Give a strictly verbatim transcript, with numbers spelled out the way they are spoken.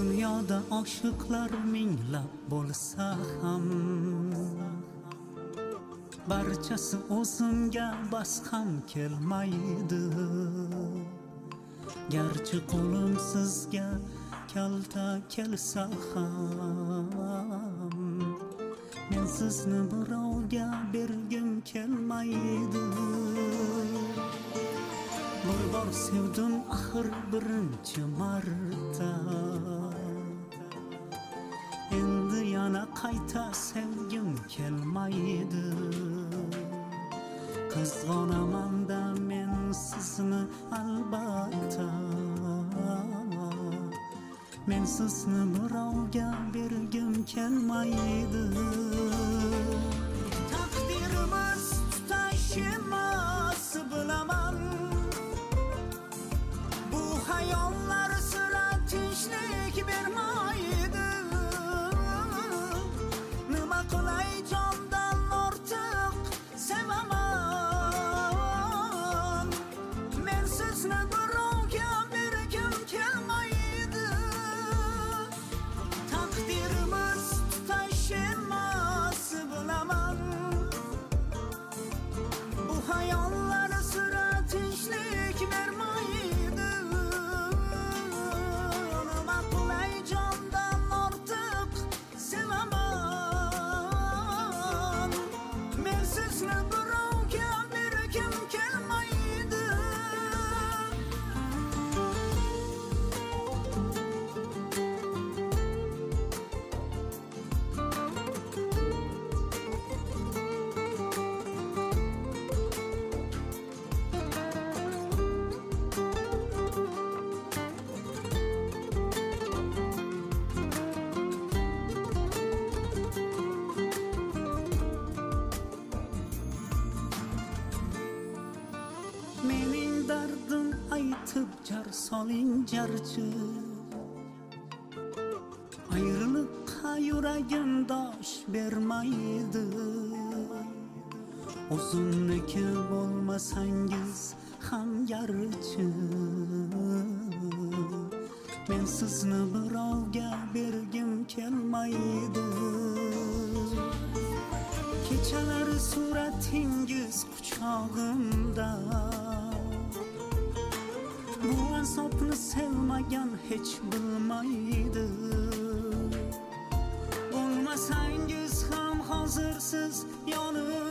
Dunyoda oshiqlar minglab bo'lsa ham barchasi o'zimga bas ham kelmaydi. Garchi qo'lim sizga kalta kelsa ham men sizni birovga bergim kelmaydi. Bir bor sevdim axir birinchi marta, endi yana qayta sevgim kelmaydi. Qizg'onaman-da men sizni albatta, men sizni birovga bergim kelmaydi. Taqdirimiz tutashmas bilaman, bu hayollar sira tinchlik bermaydi. Nima qilay jondan ortiq sevaman, men sizni birovga bergim kelmaydi. Taqdirimiz tutashmas bilaman, bu hayollar sira tinchlik bermaydi. Nima qilay jondan ortiq sevaman, men sizni birovga bergim kelmaydi. Mening dardim aytib jar soling jarchi, ayriliqqa yuragim dosh bermaydi. O'zimniki bo'lmasangiz ham garchi, men sizni birovga bergim kelmaydi. Kechalari suratingiz quchog'imda, bu azobni sevmagan hech bilmaydi. Bo'lmasangiz ham hozir siz yonimda,